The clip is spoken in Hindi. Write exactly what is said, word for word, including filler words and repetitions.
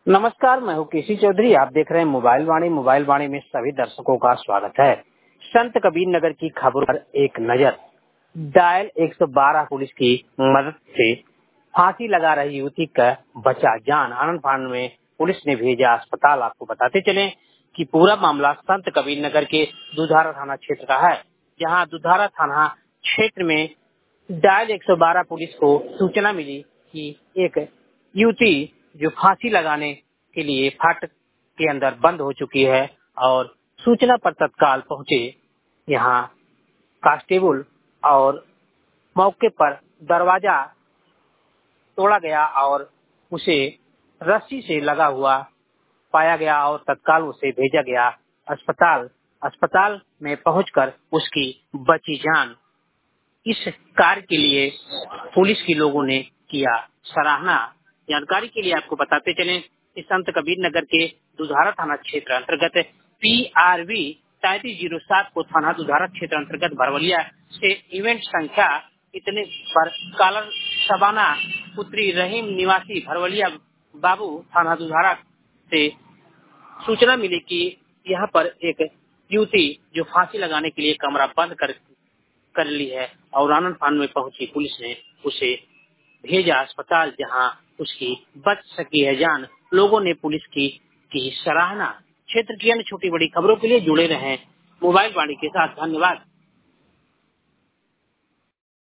नमस्कार, मैं हूँ केसी चौधरी। आप देख रहे हैं मोबाइल वाणी। मोबाइल वाणी में सभी दर्शकों का स्वागत है। संत कबीर नगर की खबरों पर एक नजर। डायल एक सौ बारह पुलिस की मदद से फांसी लगा रही युवती का बचा जान। आनंद फानन में पुलिस ने भेजा अस्पताल। आपको बताते चले कि पूरा मामला संत कबीर नगर के दुधारा थाना क्षेत्र का है, जहाँ दुधारा थाना क्षेत्र में डायल एक सौ बारह पुलिस को सूचना मिली कि एक युवती जो फांसी लगाने के लिए फाटक के अंदर बंद हो चुकी है, और सूचना पर तत्काल पहुंचे यहाँ कांस्टेबल और मौके पर दरवाजा तोड़ा गया और उसे रस्सी से लगा हुआ पाया गया और तत्काल उसे भेजा गया अस्पताल। अस्पताल में पहुंचकर उसकी बची जान। इस कार्य के लिए पुलिस के लोगों ने किया सराहना। जानकारी के लिए आपको बताते चलें कि संत कबीर नगर के दुधारा थाना क्षेत्र अंतर्गत पी आर वी तैतीस जीरो सात को थाना दुधारा क्षेत्र अंतर्गत भरवलिया से इवेंट संख्या इतने पर कालर शबाना पुत्री रहीम निवासी भरवलिया बाबू थाना दुधारा से सूचना मिली कि यहाँ पर एक युवती जो फांसी लगाने के लिए कमरा बंद कर कर ली है, और आनंद फानन में पहुंची पुलिस ने उसे भेजा अस्पताल, जहां उसकी बच सकी है जान। लोगों ने पुलिस की की सराहना। क्षेत्र की अन्य छोटी बड़ी खबरों के लिए जुड़े रहें मोबाइल वाणी के साथ। धन्यवाद।